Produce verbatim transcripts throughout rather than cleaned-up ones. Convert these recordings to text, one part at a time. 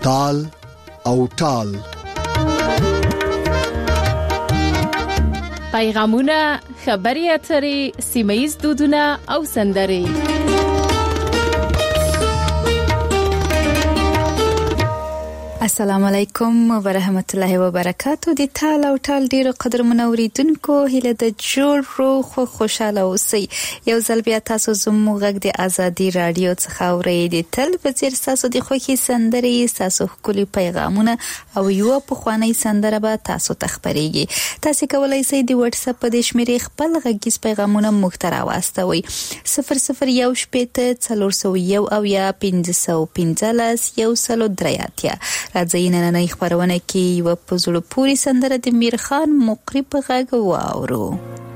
تال او ټال. پیغامونه، خبري اترې، سیمه‌ییز دودونه او سندرې. السلام علیکم ورحمت الله وبرکاتو. د تال او ټال ډیرو قدرمنو اوریدونکو، هیله د جوړ روغ او خوشاله اوسئ. یو ځل بیا تاسو زموږ غږ د ازادي رادیو څخه اورئ. د تل په څیر تاسو د خوښي سندرې، تاسو ښکلي پیغامونه او یو په خواني سندره به تاسو ته خبريږي. تاسو کولای شئ د واتس اپ په شمیرې خپل غږیز پیغامونه موږ ته راوستوئ. صفر صفر یو شپږ څلور سوه یو او یا پنځه سوه پنځلس یو سلو درې اتیا. راځي نن نه خبرونه کې یو په زړه پوری سندره د میرخان مقری په غږ واورو.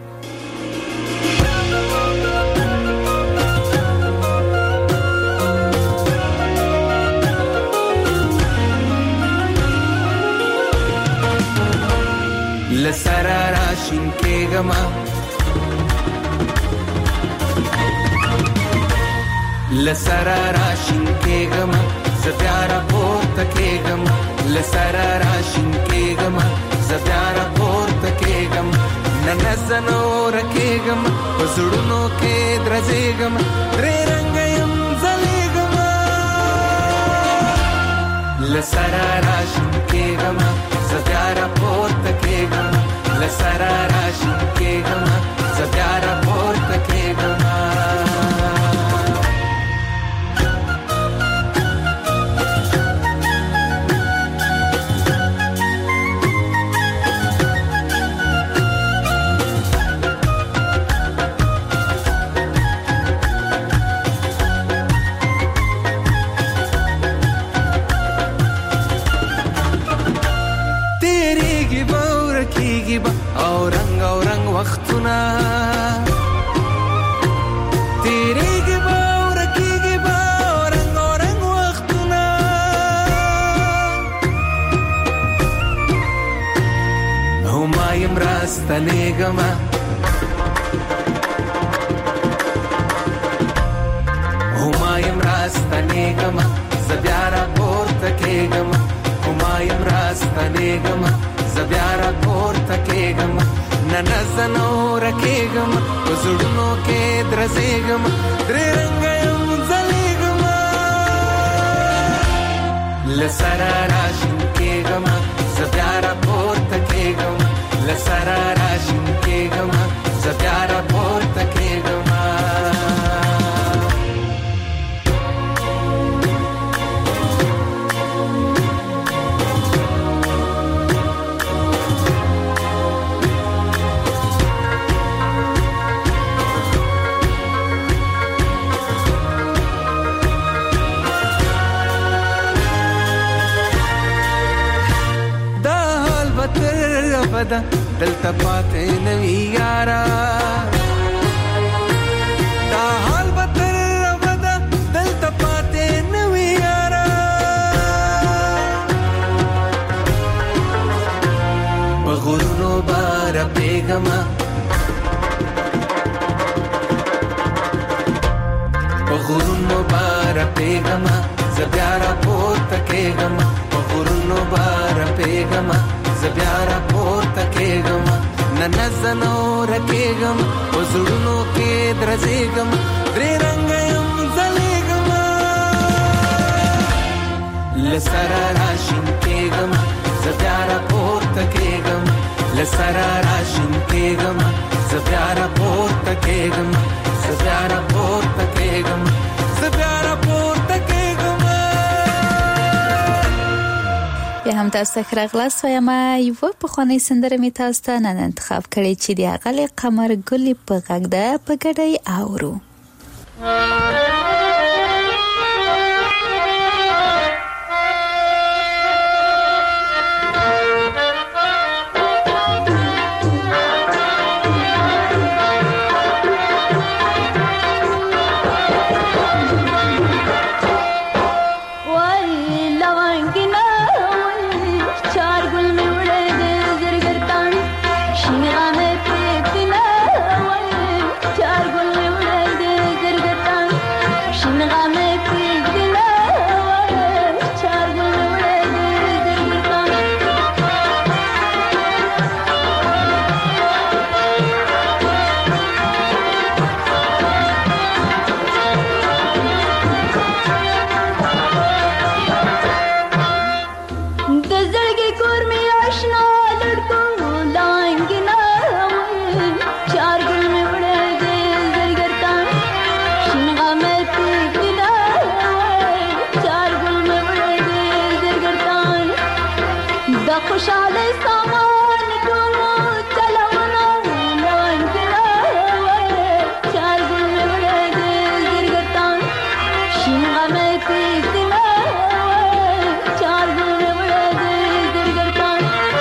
لسرا راشین کېګما لسرا راشین کېګما زبیارا پورته کېګم لسرا راشین کېګم زبیارا پورته کېګم نن زنو رکېګم پسړونو کې درځېګم درې رنگ يم زلېګم لسرا راشین کېګم زبیارا پورته کېګم لسرا راشین کېګم زبیارا پورته کېګم. او رنگ او رنگ وختونه تیریږي به او رکیږي به او رنگ او رنگ وختونه او ما یم راستنېږمه او ما یم راستنېږمه زه بیا راپورته کېږمه او ما یم راستنېږمه زبیارا پورته کېږم نن زنو رکېږم پسړونو کې درځېږم درې رنګ یم ځلېږم لسرا راشین کېږم زبیارا پورته کېږم لسرا راشین کېږم زبیارا پورته کېږم. بدا دلتا پاتے نوی یارا دا حال بتر بدا دلتا پاتے نوی یارا بغرونو بارا پیغما بغرونو بارا پیغما زبیارا پورتا کېګما بغرونو بارا پیغما زبیارا پورته کېږم نن زنو رکېږم پسړونو کې درځېږم درې رنګ یم ځلېږم لسرا راشین کېږم زبیارا پورته کېږم لسرا راشین کېږم زبیارا پورته کېږم زبیارا پورته کېږم زبیارا پورته کېږم. بیا هم تاسو ته راغلاست وایم یو په خواني سندره می تاسو ته نن انتخاب کړی چې د اغلی قمر ګلی په غږ ده په ګډای اورو. Shinga me pigna, wale char gulme خوشاله سامان ټولو چلونه لونګلا چار ګل مې وړه دې زرګتان شین غمه پیتنا چار ګل مې وړه دې زرګتان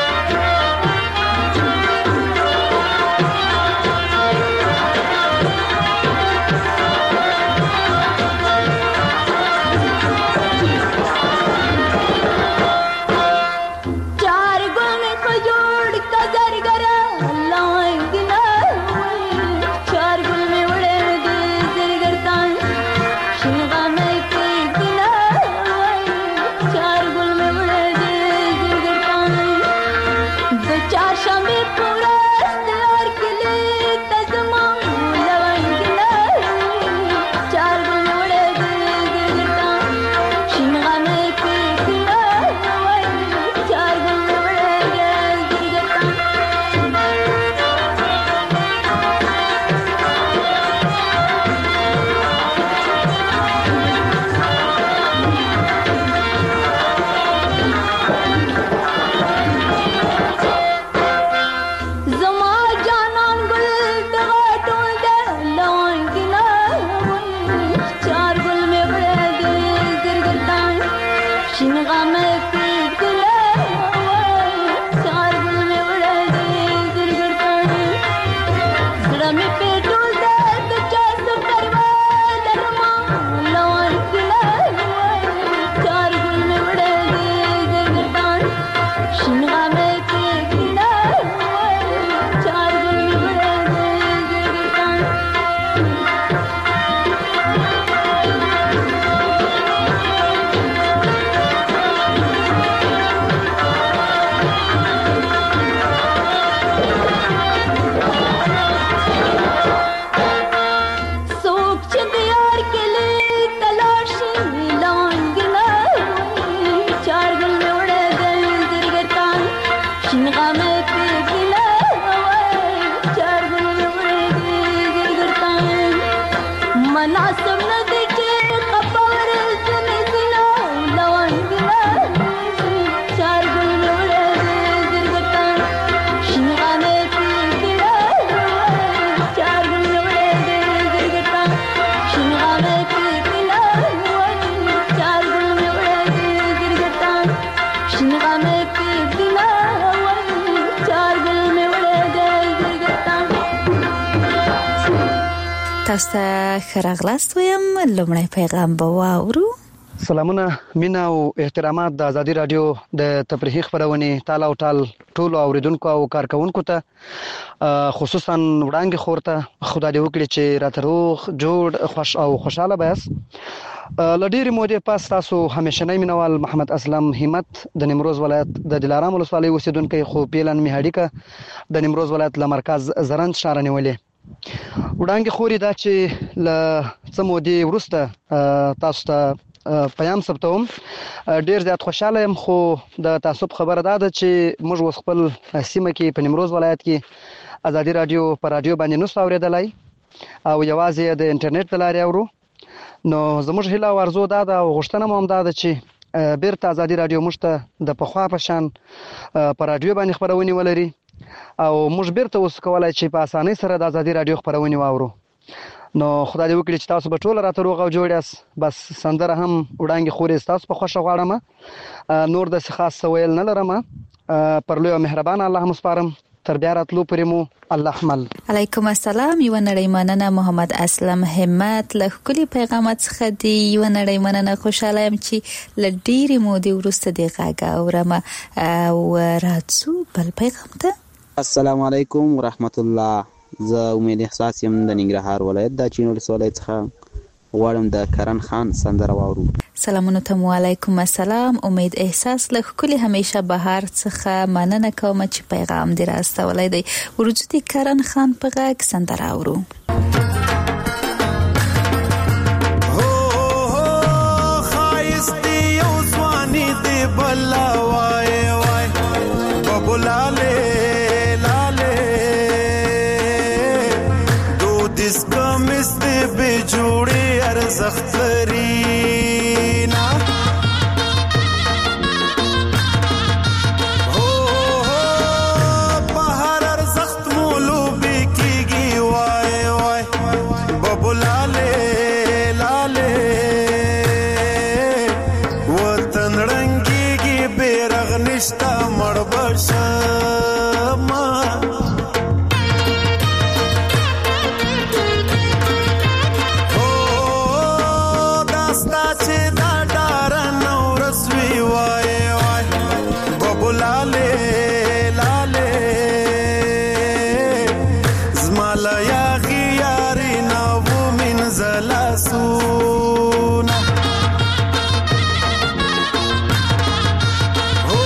تاسو ته خراغلاست ویم لومړی پیغام به واورو. سلامونه مینا او احترامات د ازادي رادیو د تفریحي خبرونې تاله او ټال ټولو اوریدونکو او کارکونکو ته خصوصا وړاندې خورته خدای دې وکړي چې راته روغ جوړ خوش او خوشاله بیاست. لډيري مودې پاس تاسو همیشنی مینوال محمد اسلم همت د نیمروز ولایت د دلارام ولسوالۍ اوسیدونکو خو پیلن میهاډیکا د نیمروز ولایت له مرکز زرند شهر نیولې وړاندې خوري دا چې ل څه مودې ورسته تاسو ته پیام ثبتوم. ډیر زیات خوشاله يم خو د تاسو خبره ده چې موږ وس خپل سیمه کې په نیمروز ولایت کې ازادي رادیو پر رادیو باندې نو اوریدلای او یوازې د انټرنیټ لارې اورو. نو زموږ هیله او ارزو ده او غوښتنه مو هم ده چې بیرته ازادي رادیو موږ ته د پخوا په شان پر رادیو باندې خبرونه ولري او موږ بیرته اوس کولای چې په اسانۍ سره د ازادي رادیو خبرونه واورو. نو خدای دې وکړي چې تاسو به ټول راته روغ او جوړ یاست. بس سندره هم وړاندې خورې تاسو په خوښه غواړم. نور د خاص سویل نه لرم. پر لوی او مهربان الله مسپارم. تر بیا راتلو پرې مو الله حمل. علیکم السلام. یو نړۍ مننه محمد اسلم همت له کلی پیغامات څخه دی. یو نړۍ مننه خوشاله يم چې ل ډېری مودې ورسته دی غاګه اورم او راځو بل پیغام ته. السلام علیکم ورحمت الله. زه امید احساس يم د ننګرهار ولایت د چینو ولسوالۍ څخه غواړم د کرن خان سندره واورو. سلامونه ته علیکم السلام. امید احساس له کلی همیشه بهار څخه مننه کوم چې پیغام دی راستولای دی. ورځ دي کرن خان په غاګ سندره اورو. زخترینا لاسونه او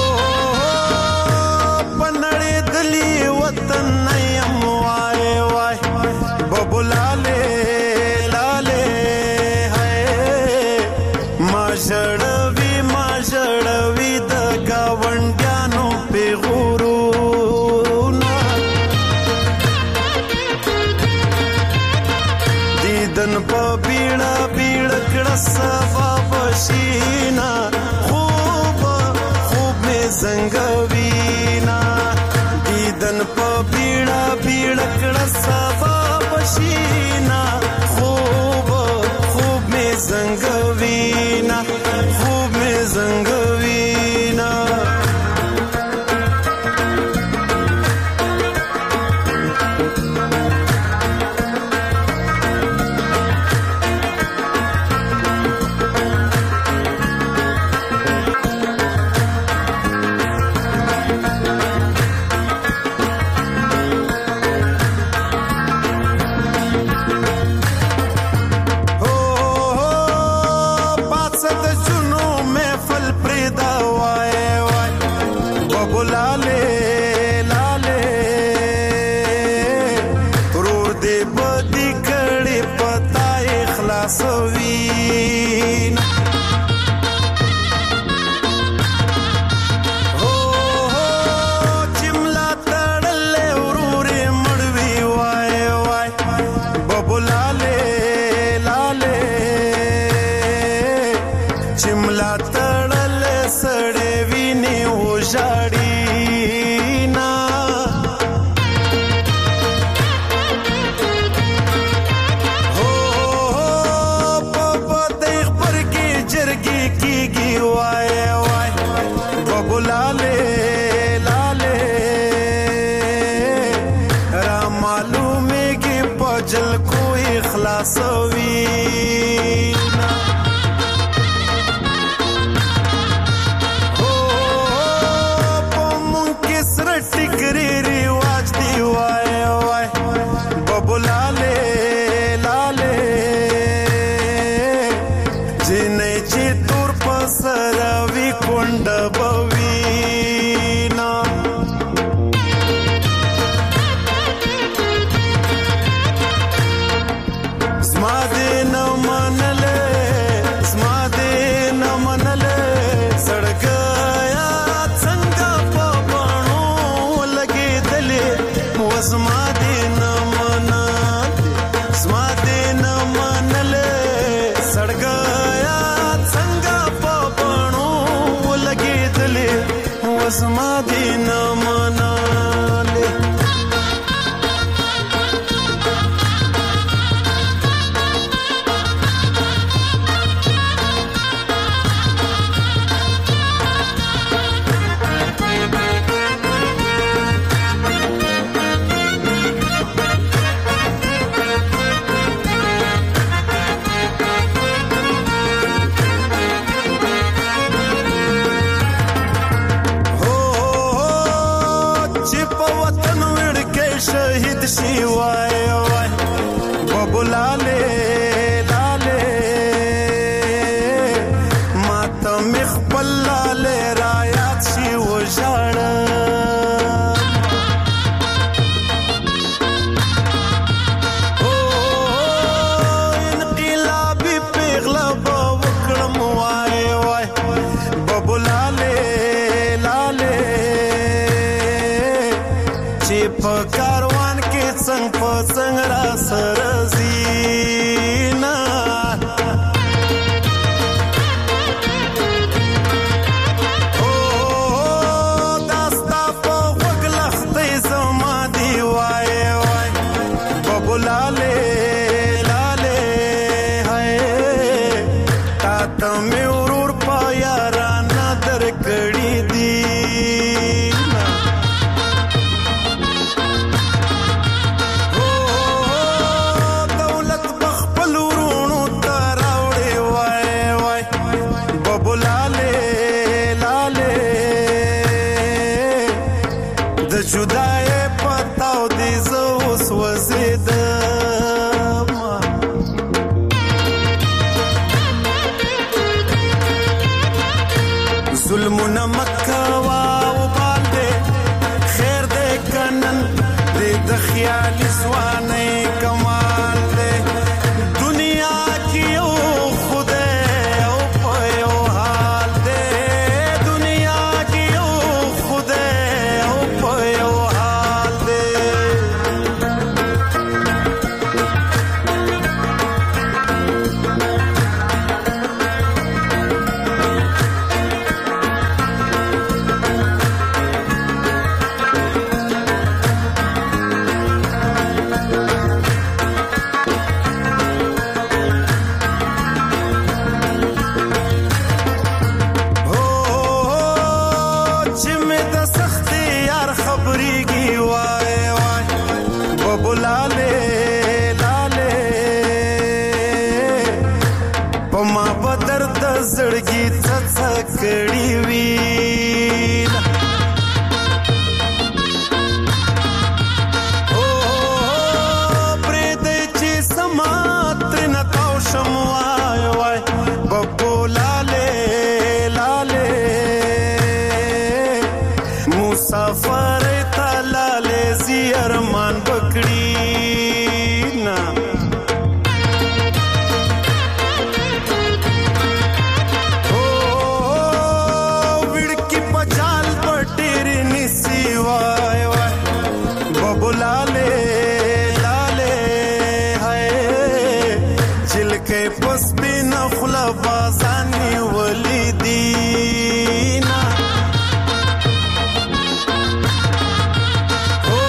پنړې دلی وطن یم وای وای ببلاله لاله هاي ما ژړوي ما ژړوي د گاونډیانو په غورونه دیدن په بیړه بیړه کړه سبا بشینا خوب خوب می زنګوینا دیدن په بیړه بیړه کړه سبا بشینا خوب خوب می زنګوینا خوب می زنګوینا نمک وا وبال دے خیر دے کنن دے د خیالي ځوانۍ کمال دے دنیا کې یو خدای او په یو حال دے دنیا کې یو خدای او په یو حال دے زړګي څڅکړی وی او پرې دې چې سمات نه تاو شم وای وای ببو لاله لاله مسافر ته لاله زیرمان بکړی نا بازانی ولیدینا او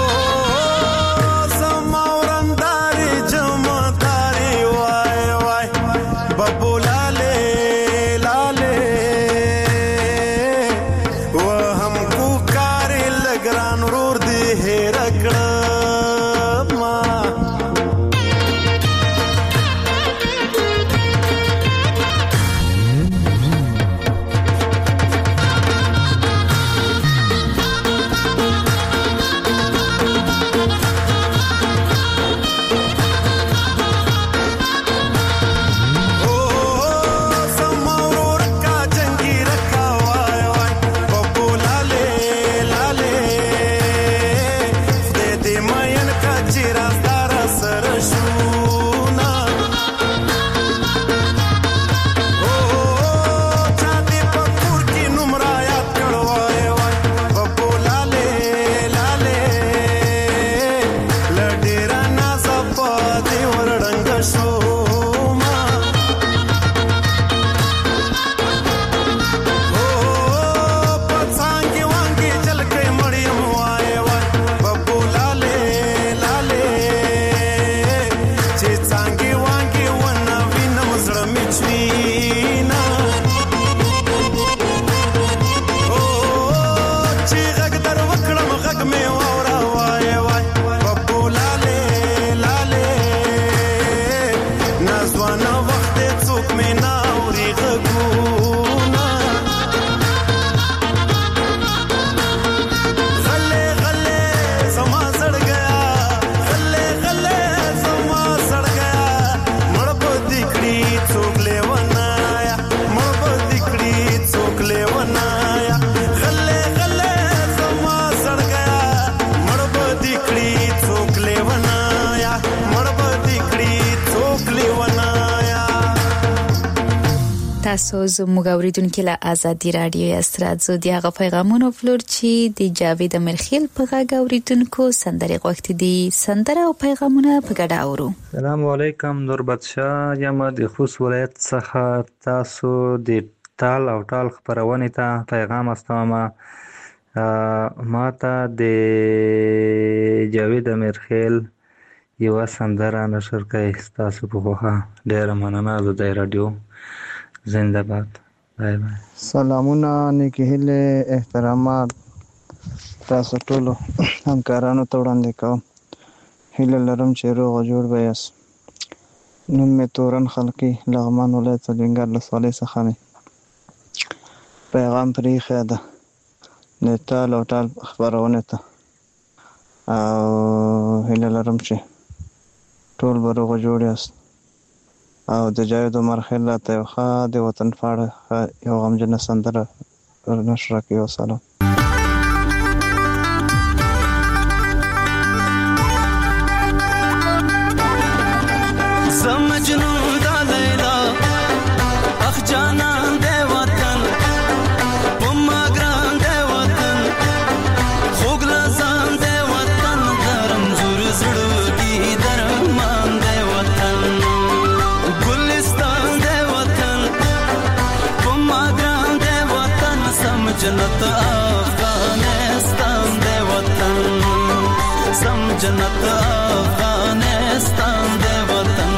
زماورنداری جمعداری وای وای ببو لاله لاله و هم کو کاری لگران رور دی هیرکڑا تاسو زموږ اوریدونکو له آزادي رادیو استرادزو دی هغه پیغامونه فلور چې د جاوید مرخیل په غږ اوریدونکو سندري غوښتي دي سندره او پیغامونه په ګډه اورو. السلام علیکم نور بادشاہ یم د خوست ولایت څخه تاسو د تال او ټال خبرونه ته پیغام استوم ما ته د جاوید مرخیل یو سندره نشر کوي تاسو په خوخه ډیر مننه د رادیو زنده باد. بای بای. سلامونه نیکی هیله احترامات تاسو ټولو همکارانو ته وړاندې کوم. هیله لرم چې روغ جوړ به یاست. نوم مې تورن خلقي لغمان ولایت څلوینګر ولسوالۍ څخه مې پیغام پرې ایښی ده د تال او ټال خپرونې ته او هیله لرم چې ټول به روغ جوړ یاست او د جاوید مرخیل راته یو ښه د وطن په اړه یو غمجنه سندره نشره کې وسلام. مجنون دا لیلا اخ جانان دے وطن پما گران دے وطن خوگ لزان دے وطن درم زور زڑوگی درمان دے وطن گلستان دے وطن پما گران دے وطن سم جنت افغانستان دے وطن سم جنت افغانستان دے وطن.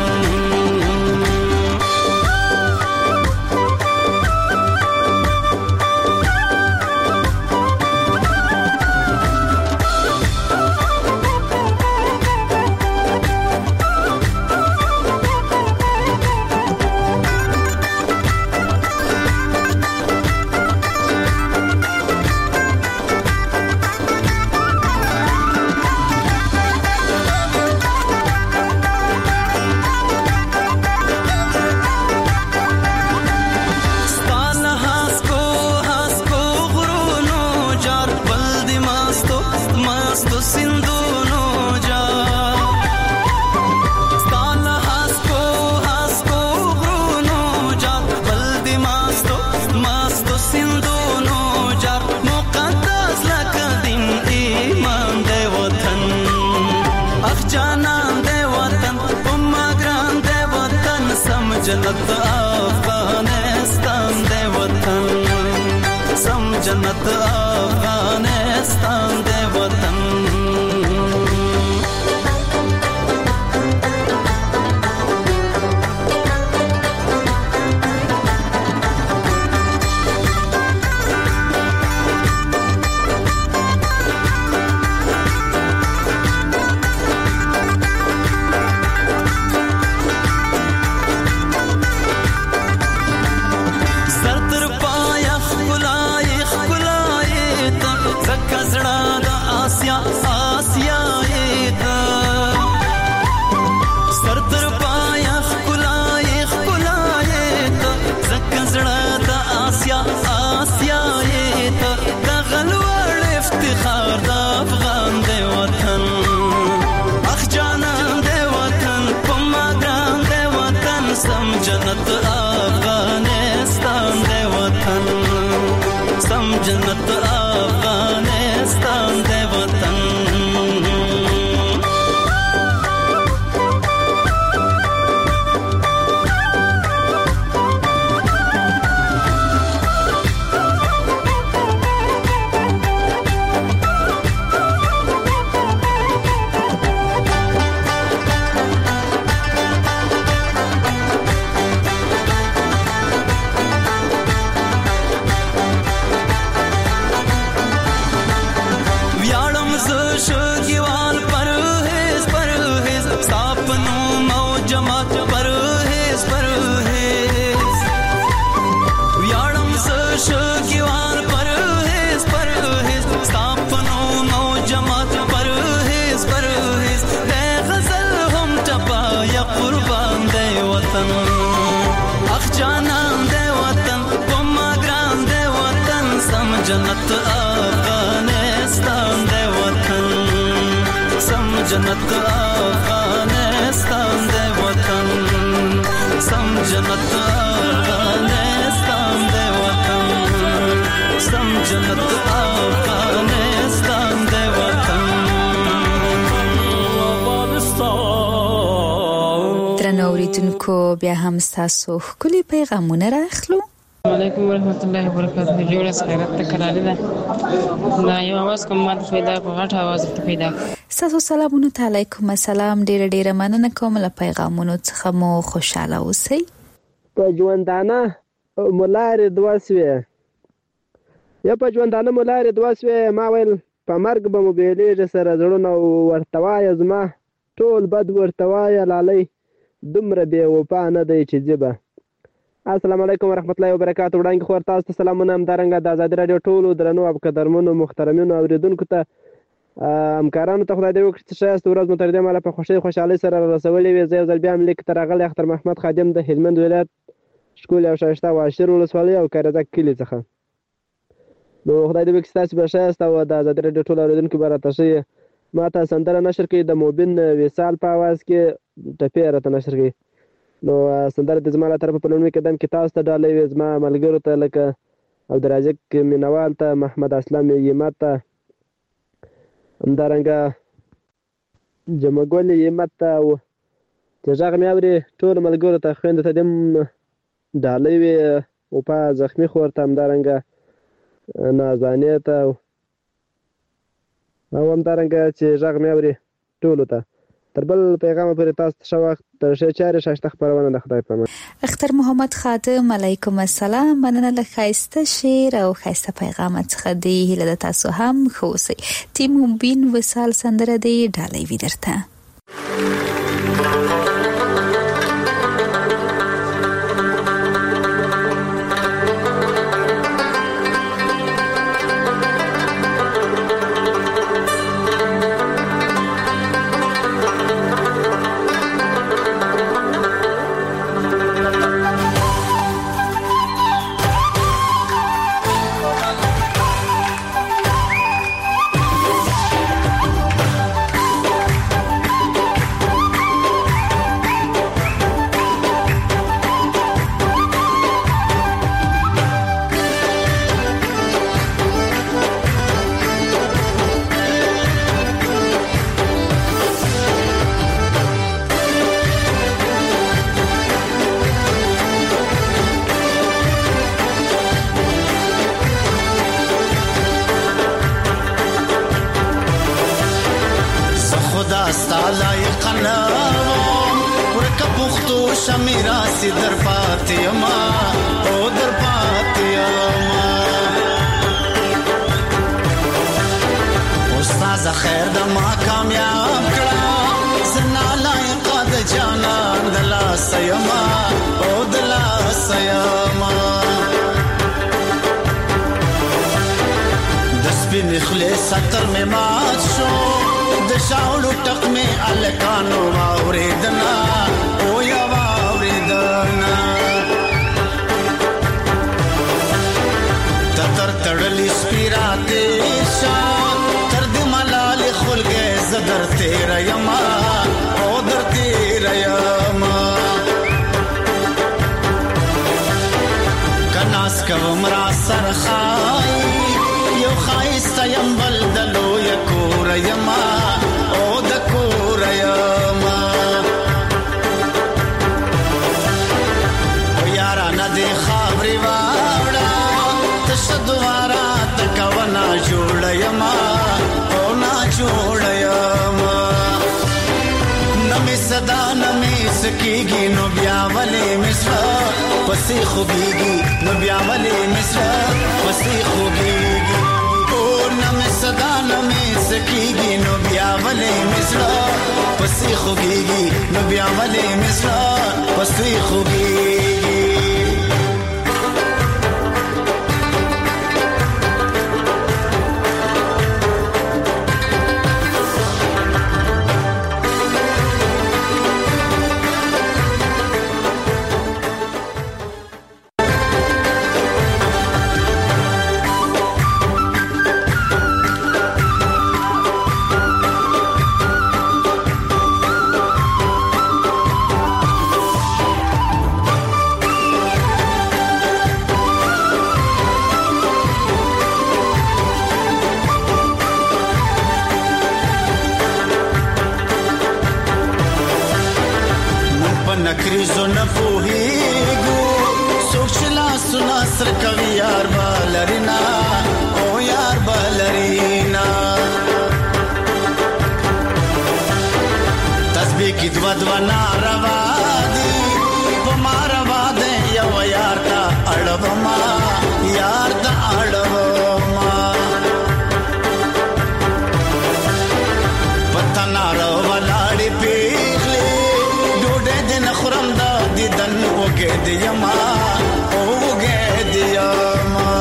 جنت افغانستان دے وطن سم جنت افغانستان دے وطن. جنت افغانستان دے وطن سم جنت افغانستان دے وطن. جنت افغانستان دے وطن سم جنت افغانستان دے وطن سم جنت افغانستان دے وطن سم جنت افغانستان دے وطن. درنو اوریدونکو بیا هم ستاسو ښکلي پیغامونه راخلو. علیکم ورحمت الله وبرکاته. جوړه خیرت ته کړاله ده دا یو आवाज کوم ماته پیدا په غټ आवाज ته پیدا. تاسو سلامونه علیکم السلام. ډیر ډیر مننه کوم له پیغامونو څخه مو خوشاله اوسئ. په ژوندانه مولاره دواسوي یا په ژوندانه مولاره دواسوي ما ویل په مرګ به مو بیلېږي سره زړونه ورتوای زما ټول بد ورتوای لالي دومره بې وفا نه دی چې جبه. السلام علیکم ورحمت الله وبرکاته. وړاندې خور تاسو ته سلامونه همدارنګه د آزادي راډیو ټولو درنو او قدرمنو محترمینو اوریدونکو ته همکارانو ته خدای دې وکړي چې ښایسته ورځ مو تر دې مهاله په خوښۍ خوشحالۍ سره رسولې وي. زه یو ځل بیا هم لیک ته راغلی اختر محمد خادم د هلمند ولایت ښکلي او ښایسته واشر ولسوالۍ او کارزک کلي څخه. نو خدای دې وکړي ستاسې به ښایست او د ازادي راډیو ټول اورېدونکي به راته ښه ما ته سندره نشر کړي د موبین وصال په اواز کې ټپې راته نشر کړي. نو سندره د زما له طرفه په لومړي قدم کې تاسو ته ډالۍ وي، زما ملګرو ته لکه عبدالرازق مینوال ته، محمد اسلام یمت ته، همدارنګه جمعګل یمت ته او چې غږ مې اوري ټولو ملګرو ته خویندو ته دې هم ډالۍ وي، وپا زخمي خور ته، همدارنګه نازانې ته او همدارنګه چې غږ مې اوري ټولو ته. تر بل پیغامه پورې تاسو ته ښه وخت، تر ښې چارې ښایسته خپرونه د خدای په امان. اختر محمد خادم علیکم السلام، مننه له ښایسته شعر او ښایسته پیغام څخه دی. هیله ده تاسو هم ښه اوسئ. تیم موبین وصال سندره دی ډالۍ وي درته. ستر میں مات شو د شاولو ټق میں الکانو واوریدنا او یا واوریدنا تر تړلی سپیراته شان تر دې ملال خلګه زدر تیر یما او در تیر یما کناس کومرا سرخای یو خایسته یم بل دلو یکور یما او د کور یما او یارا ندی خبري واړه تشدوارا تکونا جوړ یما او نا جوړ یما نمې صدا نمې سکیږي نو بیا ولې مصر پسې خوږيږي نو بیا ولې مصر پسې خوږيږي صدا نمې سکیږي نو بیا ولې مصر پسې خوږيږي نو بیا ولې مصر پسې خوږيږي. نکریزو نپوهیگو سوکشلا سنا سر کوي یار بالرینا او یار بالرینا تسبیح کی دوا دوا ناروا دی پماروا دے یو یار تا اڑوما یار تا اڑوما پتا نارو ولاړی پیغلی خرم دا دیدن وګه دیما وګه دیما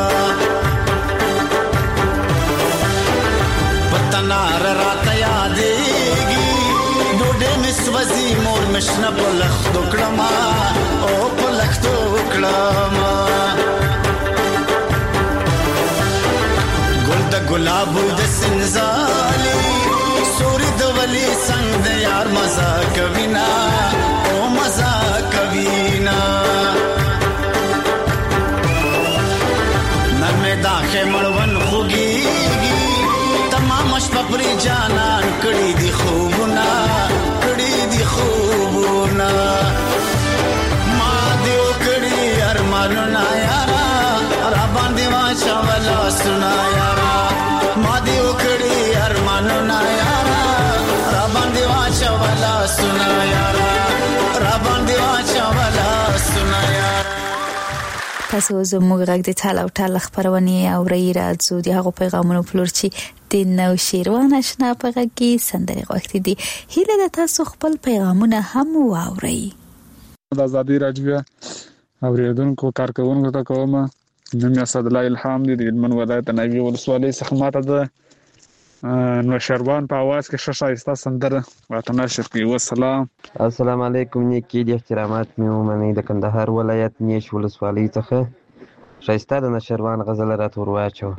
پتنار رات یادېږي ډوډۍ مس وزي مور مش ګلابو د سنزالي سوري د ولي څنګه د یار مزه کوي نا او مزه کوي نا نرمه داخه مړون خوږيږي تمام شپه پرې جانان کړي دي خوبونه کړي دي خوبونه ما دیو کړي ارمانونه یارا را باندې واچا ولا سنا یارا ما دیو کړي ارمانونه یارا را باندې واچا ولا سنا یارا را باندې واچا ولا سنا یارا تاسو زموږ غږ د ټال او ټال خبرونه اورئ راځو د هغه پیغامونو پلور چې د نو شیروان آشنا په غږ کې سندري غوښتي دي هیله د تاسو خپل پیغامونه هم واورئ د ازادي راډیو اوریدونکو کارکونکو ته کوم نوم یې صد الله الهام دي د هلمند ولایت نوی ولسوالۍ څخه ماته د نو شیروان په आवाज کې ښه ښایسته سندره راته نشر کوي والسلام السلام علیکم نیکی د احترامات مې ومنئ د کندهار ولایت نیش ولسوالۍ څخه ښایسته د نشروان غزل راته ورواچو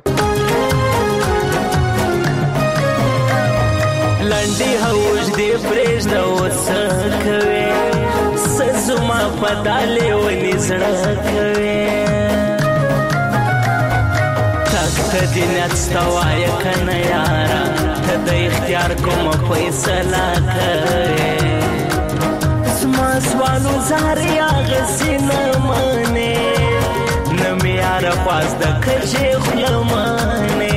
لنډي هوج دې پرېږده اوس کوې سزما پدالې ونې زړه کوې تک ته دې نیت ستا وایه که نه یاره ته د اختیار کومه فیصله کوې زما سوالو زارې اغسې نه منې نه مې یاره خواز د کجې خوله منې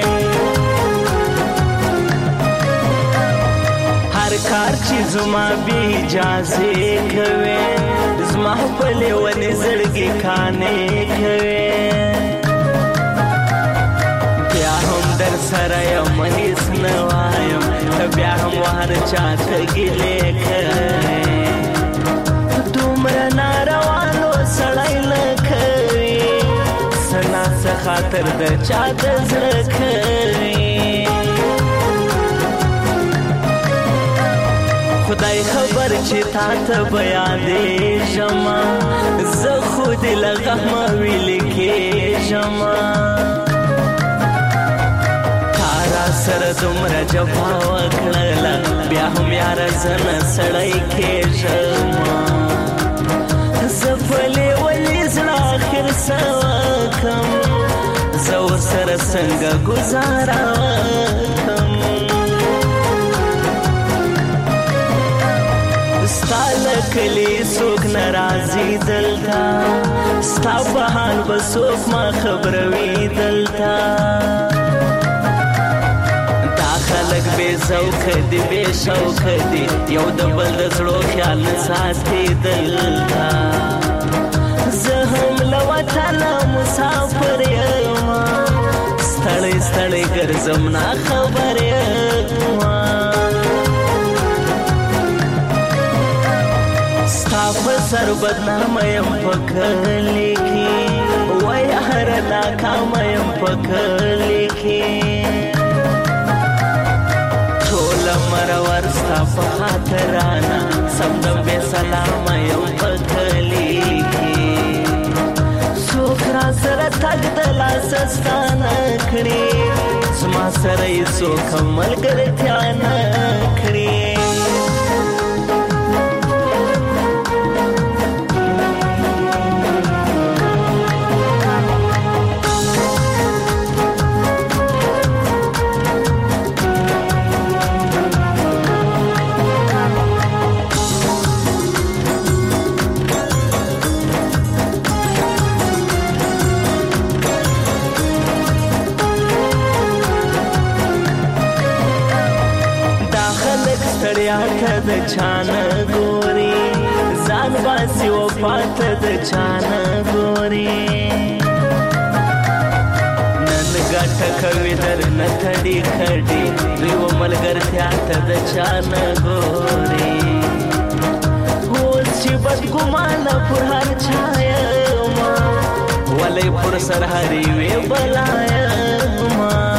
هر کار چې زما بې اجازې کوې زما خپلې ونې زړګي کانې کوې بیا هم در سره یم هېڅ نه وایم ته بیا هم هر چا ته ګیلې کوې دومره ناروانو سړی نه کوي څه ناڅه خاطر د چا د زړه کوي خدای خبر چې تا ته بیانېږم زه خو دې له غمه ویلې کېږم تا را سره دومره جفا وکړله بیا هم یاره زه نه سړی کېږم زه پلې ولې زړه اخر څه وکړم زه ورسره څنګه ګزاره وکړم ستا لکلی سوک نرازی دلتا ستا بحال بسوک ما خبروی دلتا دا خلق بے زوک دی بے شوک دی یو دبل دزڑو خیال نساتی دلتا زهم لوطانا مسافر یما ستڑی ستڑی گرزم نا خبر یما ستا په سر بدنامه یم په کلي کې وای هره ناکامه یم په کلي کې ټوله مرور ستا په خاطرانه سمدم بې سلامه یم په کلي کې څوک را سره تګ د لاسه ستا نه کړي زما سره یې څوک ملګرتیا نه کړي د چانه ګوري ځان باسي وفات د چانه ګوري نن ګټه کوي در نه تړي کړي دوی و ملګرتیا ته د چانه ګوري اوس چې بدګمانه پر هر چا یم ولې پر سر هرې وې بلا یم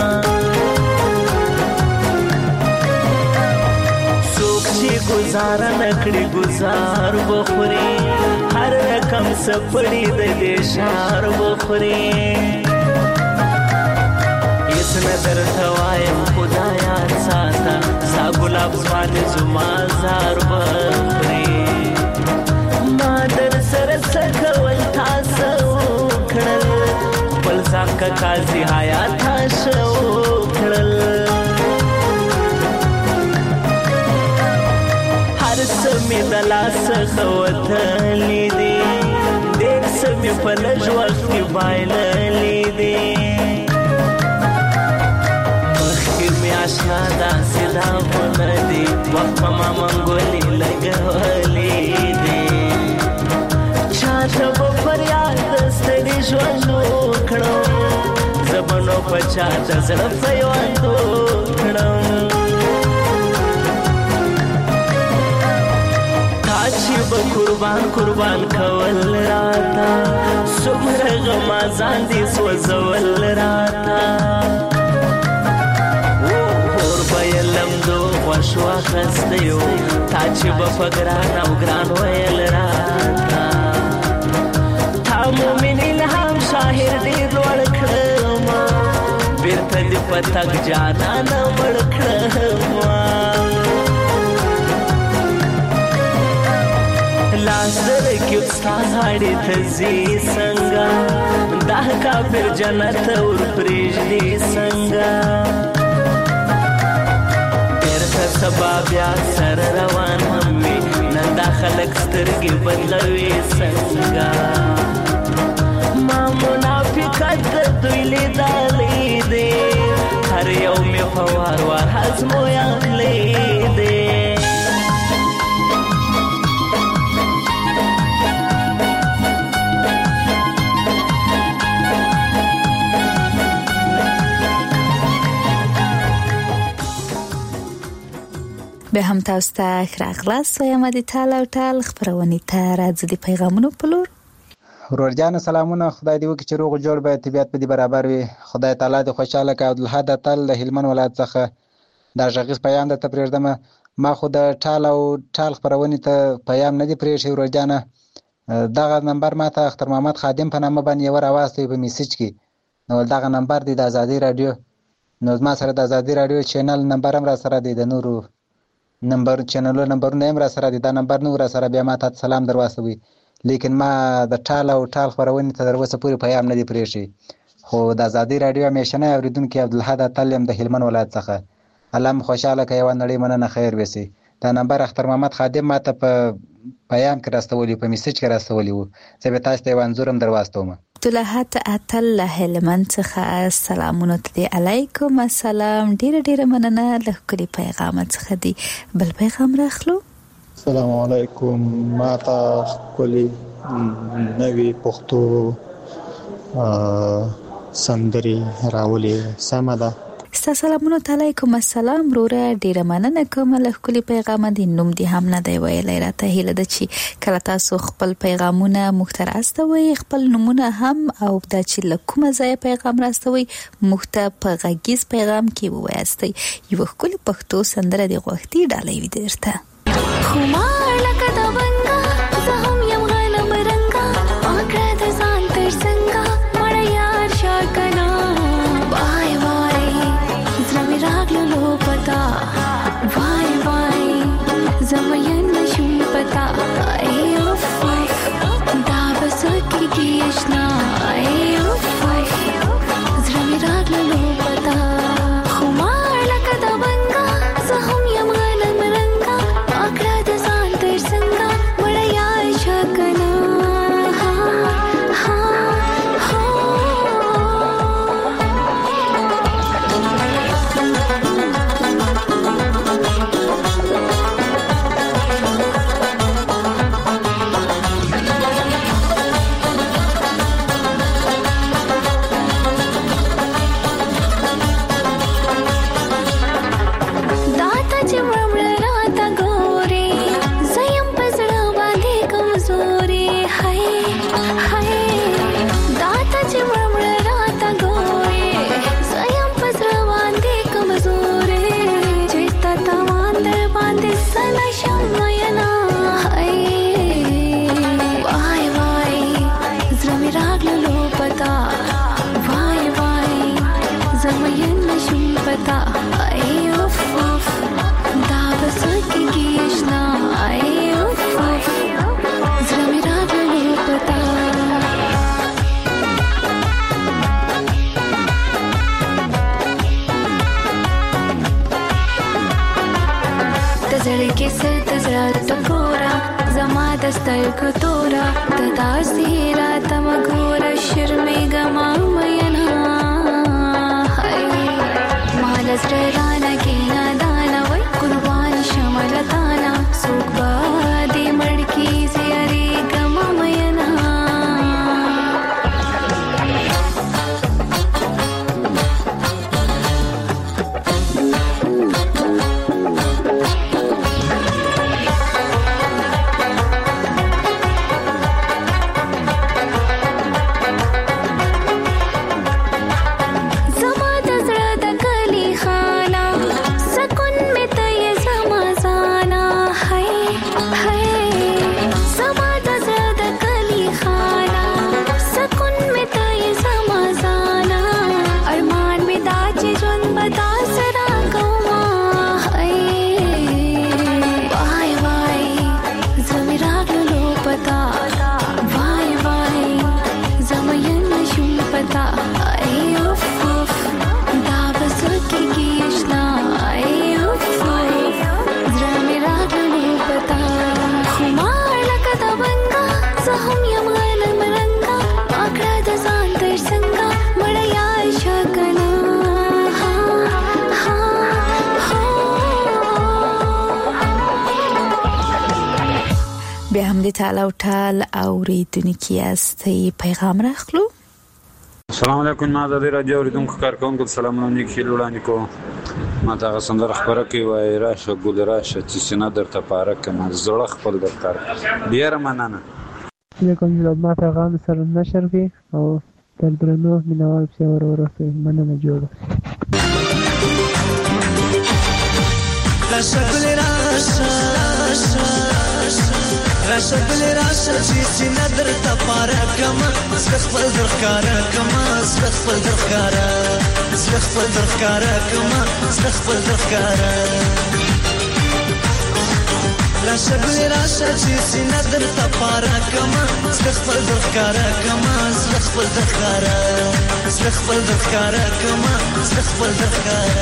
گزارا نکړي گزار بخوري هر رقم سپړي د دې شار بخوري هیڅ نظر توایم خدایا ساته ستا ګلاب باندې زما زار بخري ما در سره څه کول تاسو وکړل خپل ځان که قاضي حیات شو وکړل هر څه مې د لاسه وتلی دي ډېر څه مې په لږ وخت کې بایللی دي آشنا داسې دا ونه دي وخت په ما منګولې لګولې دي چاته به فریاد د ستړي ژوند وکړم زه به نو په چا د زړه پیوند وکړم تا چې به قربان قربان کول راته څومره غمازان دي سوځول راته خوشو اخستیو تا چې به په ګران او ګران ویل راته تا مومن الهام شاهر ډېر لوړ کړم بیرته دې په تګ جانانه مړ کړم لاس درکې ستا غاړې ته ځي څنګه دا کافر جنت ورپرېږدي څنګه سبا بیا سر روان هم وي نن دا خلک سترګې بدلوي څنګه ما منافقت د دوی لیدلی دی هر یو مې په وار وار ازمویلی دی به هم تاسو ته راغلاست وایم د ټال او ټال خبرونه ته راځي د پیغامونو په لور ورور جان سلامونه خدای دې وکړي چې روغ جوړ به طبيعت په دې برابر وي خدای تعالی دې خوشاله کړي عبدالحد تل د هلمند ولایت څخه دا ژغیز پیغام د تپریردم ما خو د ټال او ټال خبرونه ته پیغام نه دی پریښی ورور جان دغه نمبر ما ته اختر محمد خادم په نامه باندې ور आवाज ته په میسج کې نو دغه نمبر دی د ازادي رادیو نو ما سره د ازادي رادیو چینل نمبر هم را سره دی د نورو نمبر چینل نمبر نه هم را سره دی دا نمبر نو را سره بیا ما ته سلام درواستوي لیکن ما د ټال او ټال خبرونه ته دروسه پوری پیغام نه دی پریښی خو د ازادي رادیو همیشنه اوریدونکو عبدالحد تلم د هلمند ولایت څخه الله خوشاله کوي و نړۍ مننه خیر وسی دا نمبر اختر محمد خادم ماته په پیغام کې راستولې په میسج کې راستولې وو زه به تاسو ته وانځورم درواستوم عبدالحد اتل له هلمند څخه سلامونه ته علیکم السلام ډیر ډیر مننه له کلی پیغام څخه دی بل پیغام راخلو السلام علیکم ما تا کلی نوی پښتو سندري راولې سمه ده سلامونه علیکم السلام روره ډیر مننه کوم له کلی پیغام دی نوم دی هم نه دی ویلای راته هیله ده چې کله تاسو خپل پیغامونه مختر استوي خپل نمونه هم او د چې لکومه ځای پیغام راستوي مخته په غږیز پیغام کې وایستي یو کلی پښتو سندره دی غوښتي ډالۍ وي درته خمار لکه د بنګا زه هم یم غلم رنګا پاکه د ځان تر څنګه مړ یار شاکنا بای بای زمي راغلو پتا وای وای زمين نشم پتا ای اوف دا بس کی اشنا ای اوف زمي راغلو پتا خمار لکه د بنګا زه هم یم غلم رنګا پاکه د ځان تر څنګه سترګ تورا د داسې راته مګوره شرمېږه ما مینا مال زړه رانه کې نادانه وای قربان شمه له تانه څوک به دې مړ کي زیارېږه ما مینا بیا هم د تعالی او ټال اوریدونکو یاستئ پیغام راخلو. السلام علیکم ما د رادیو اوریدونکو کارکونکو سلامونه نیکی وړاندې کوم. ما دا سندره خبره کوي وای راشه ګل راشه چې سینه درته پاره کما زړه خپل درکار ډیر مننه. علیکم جناب ما پیغام سره نشر کی او تر درنو مینوال په اور ورسې مننه جوړه. راشه ګل راشه راشه ګل راشه چې سینه درته پاره کما زړه خپل درکار کما زړه خپل درکار زړه خپل درکار کما زړه خپل درکار راشه ګل راشه چې سینه درته پاره کما زړه خپل درکار کما زړه خپل درکار زړه خپل درکار کما زړه خپل درکار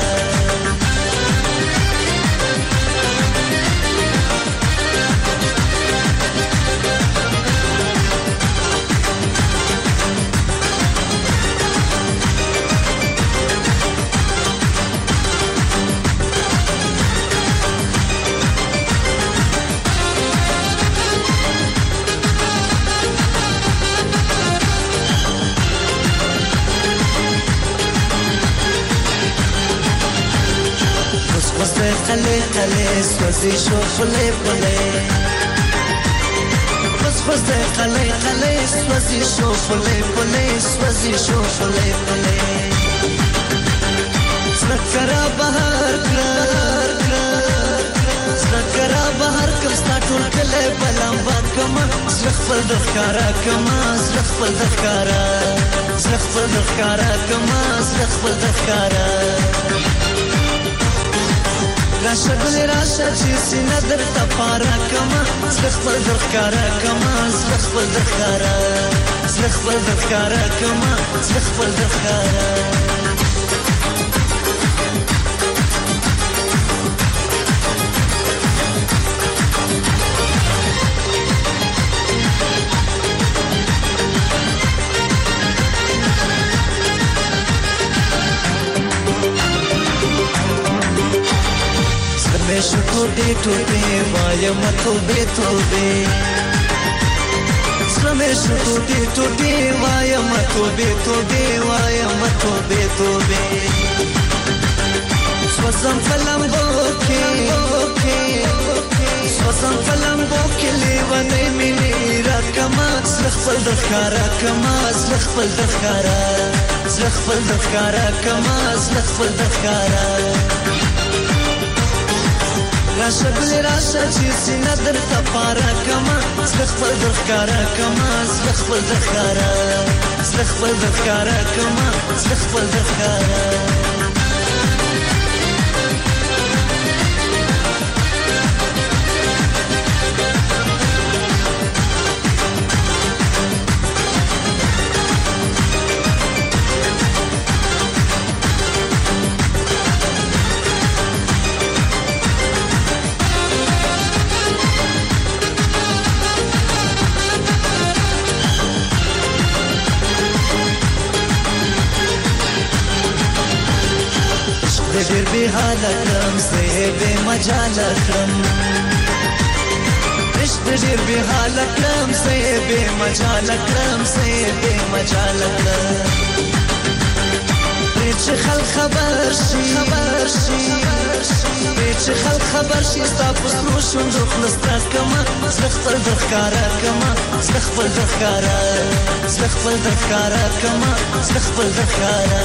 خلي خلي سوزي شو خلي خلي بس بس خلي خلي سوزي شو خلي خلي سوزي شو خلي خلي سكرا بهر كرار سكرا بهر كم ستاتول كله بلام باد كما زخفل دخكارا كما زخفل دخكارا زخفل دخكارا كما زخفل دخكارا راشه ګل راشه چې سینه درته پاره کما زړه خپل درښکاره کما زړه خپل درښکاره زړه خپل درښکاره کما زړه خپل درښکاره Mesho tobe tobe vaya matobe tobe Mesho tobe tobe vaya matobe tobe vaya matobe tobe Swazam falambo ke Swazam falambo ke levane mini rat kama zlakhfal dakhara kama zlakhfal dakhara zlakhfal dakhara kama zlakhfal dakhara راشه ګل راشه چې سینه درته پاره کما زړه خپل درښکاره کما زړه خپل درښکاره زړه خپل درښکاره کما زړه خپل درښکاره ډېر بې حاله کړم زه یې بې مجاله کړم عشق ډېر بې حاله کړم زه یې بې مجاله کړم زه یې بې مجاله کړم پرې چې خلک خبر شي خبر شي پرې چې خلک خبر شي ستا په سرو شونډو خوله ستا کړمه زه خپل در ښکاره کړمه زه خپل در ښکاره زه خپل در ښکاره کړمه زه خپل در ښکاره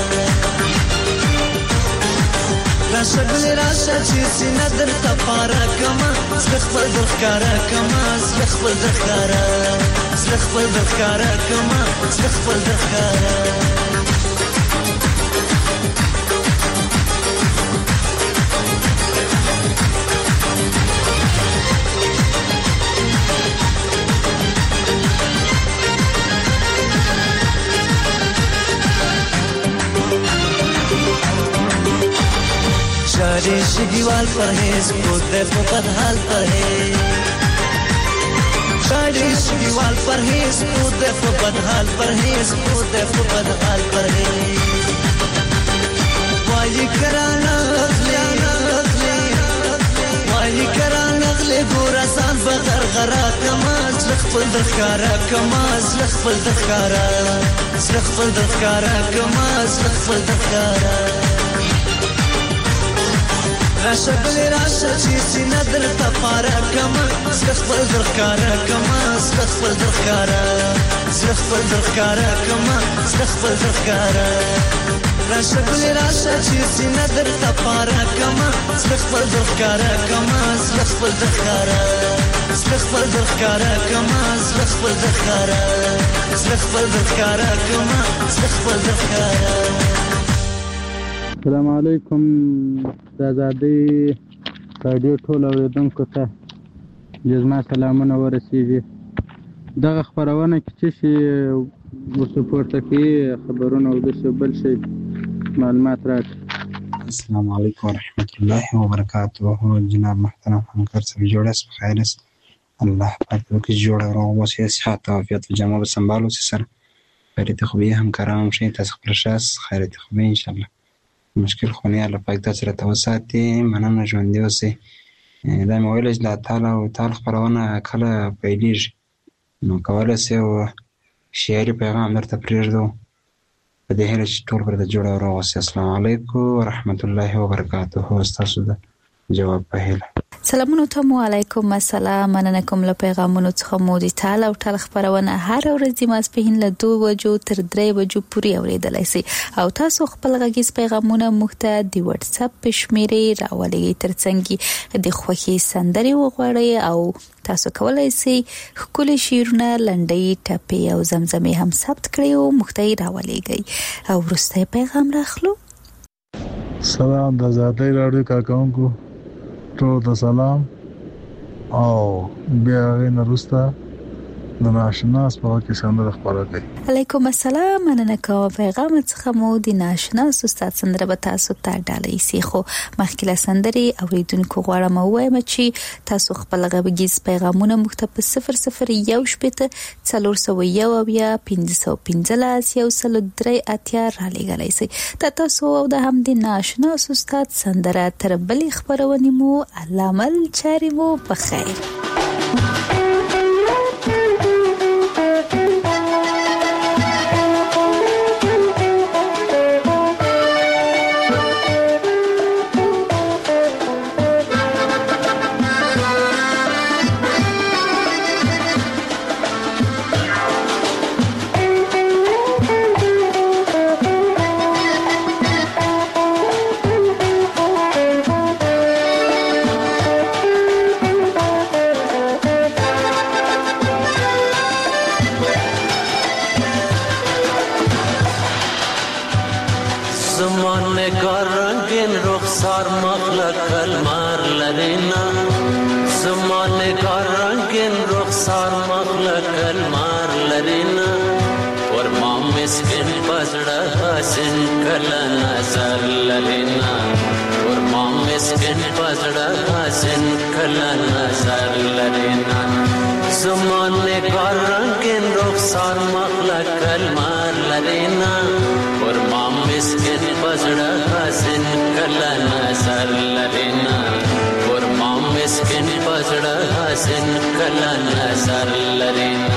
راشه ګلې راشه چې سینه درته پاره کړمه زه خپل در ښکاره کړمه زه خپل در ښکاره زه خپل در ښکاره کړمه زه خپل در ښکاره شاړې شي دیوال پرهیز پروت دی په بدحال پرهیز شاړې شي دیوال پرهیز پروت دی په بدحال پرهیز پروت دی په بدحال پرهیز وایي کرانه اغلې وایي کرانه اغلې ګوره ځان به غرغره کړمه زه خپل در ښکاره کړمه زه خپل در ښکاره زه خپل در ښکاره کړمه زه خپل در ښکاره راشه ګلې راشه چې سینه درته پاره کړمه زه خپل در ښکاره کړمه زه خپل در ښکاره زه خپل در ښکاره کړمه زه خپل در ښکاره راشه ګلې راشه چې سینه درته پاره کړمه زه خپل در ښکاره کړمه زه خپل در ښکاره زه خپل در ښکاره کړمه زه خپل در ښکاره زه خپل در ښکاره کړمه زه خپل در ښکاره السلام علیکم د ازادۍ راډیو ټول اورېدونکو ته جزما سلامونه ورسیږي دغه خپرونه کې چې شي ورڅ پورته کوي خبرونه او داسې بل شي معلومات راکړي السلام علیکم ورحمت الله وبرکاته جناب محترم همکار صاحب جوړ است بخیر است الله پاک وکړي جوړ او اوسې صحت او عافیت جمع به سنبال اوسې سره خیرت خوبی همکاران هم شي تاسو خپل شاس خیرت خوبی ان شاء الله مشکل خونی الله پاک تاسو را توساتي مننه ژوندۍ اوسئ دا مې ویل چې د تعالی او تعالی خبرونه کله پیلېږي نو کولی شئ شعري پیغام درته پرېږدو په دې هیله چې ټول پر د جوړ او روغ اوسئ السلام علیکم ورحمت الله وبرکاته ستاسو د جواب په هیله سلامونه ته علیکم السلام مننه کوم له پیغامونو څخه مو دي تعالی او تعالی خبرونه هر ورځ د ماسپهین له دوه بجو تر درې بجو پورې اوریدلای شئ او تاسو خپل غږیز پیغامونه موږ ته د واتس اپ په شمیرې راولئ ترڅنګ د خوښي سندري وغوړئ او تاسو کولای شئ خپل شیرونه لنډۍ ټپې او زمزمې هم ثبت کړئ او موږ ته راولئ او وروسته پیغام راخلو سلام د ازادۍ راډیو کارکونکو ټول ته سلام او بیا غوښنه وروسته د ناشناس په وخت کې سندره خبره کوي علیکم السلام مننه کوم پیغام څخه مو د ناشناس استاد سندره به تاسو ته ډالۍ سي خو مخکې له سندري اوریدونکو غواړم وایم چې تاسو خپل غږیز پیغامونه موږ ته په صفر صفر یو شپږ څلور سوه یو اویا پنځه سوه پنځلس یو سل درې اتیا را لېږلی سئ دا تاسو او د هم د ناشناس استاد سندره تر بلې خپرونې مو الله مل چارې مو بخیر Mom مسکین پزړه حسین کله نظر لرینا ورما مسکین پزړه حسین کله نظر لرینا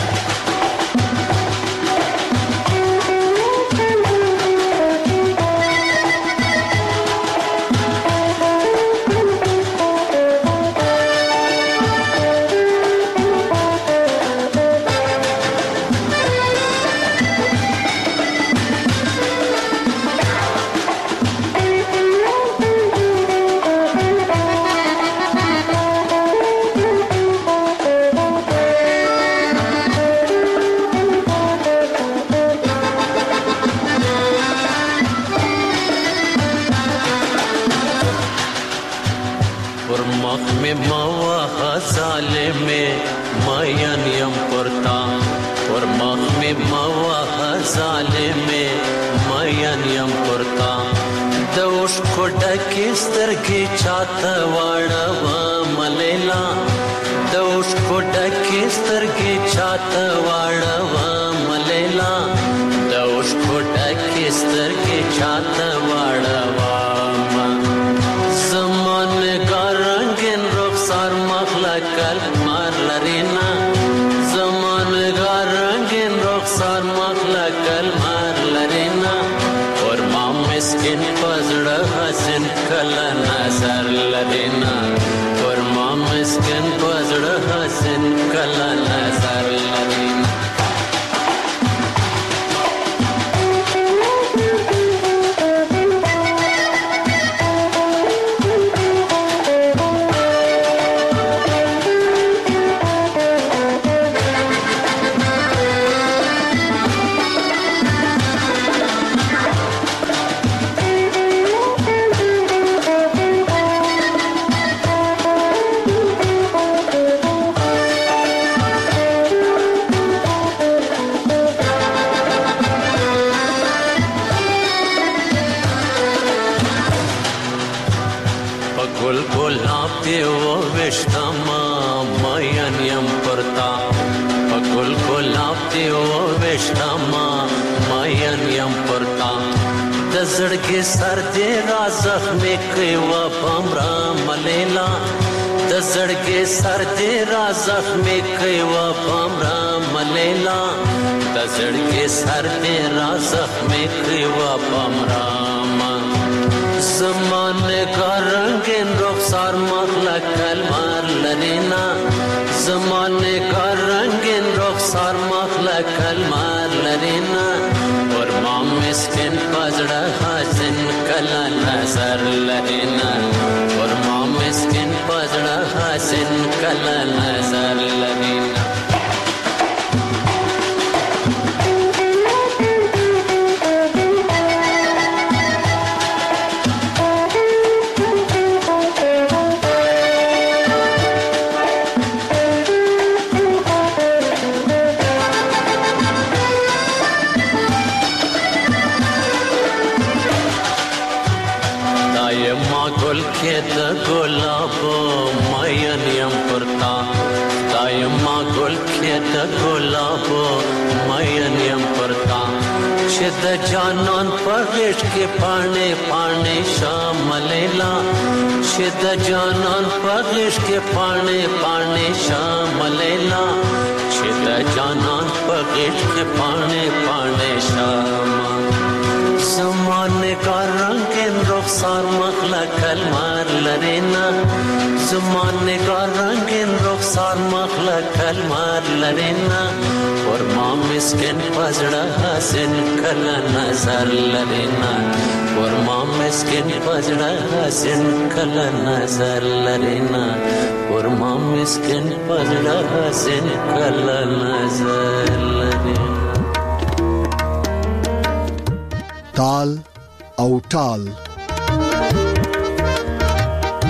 تال او ټال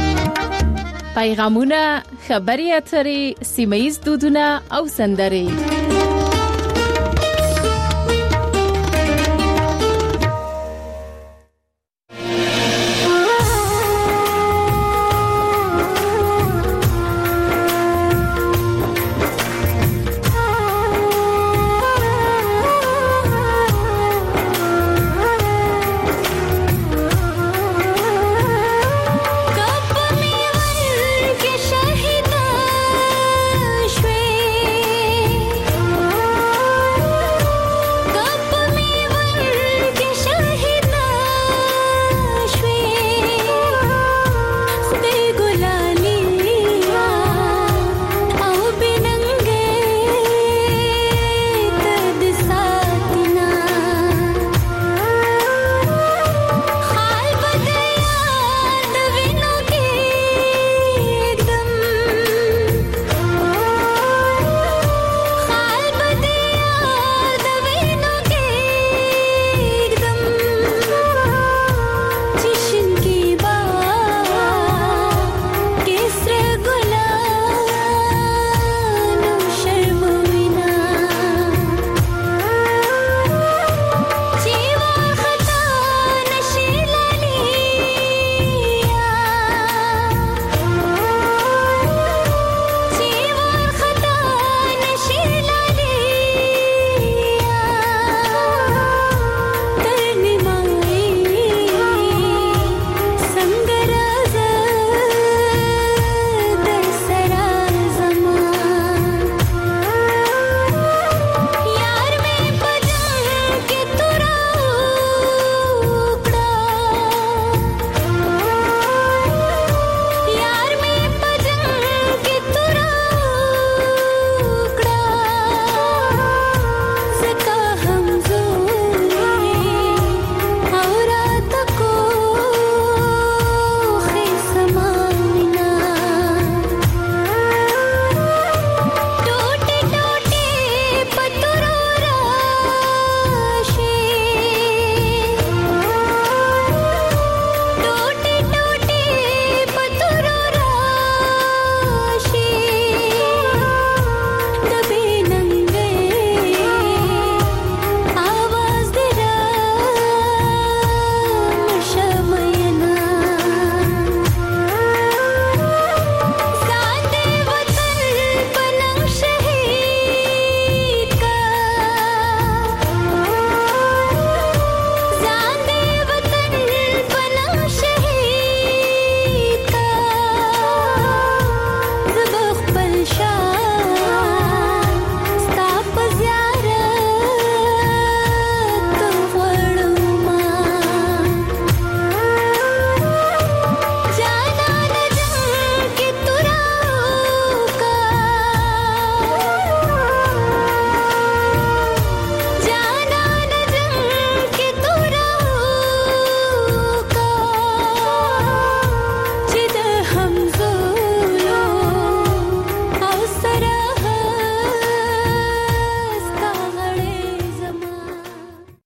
پیغامونه، خبري اترې، سیمه ییز دودونه او سندرې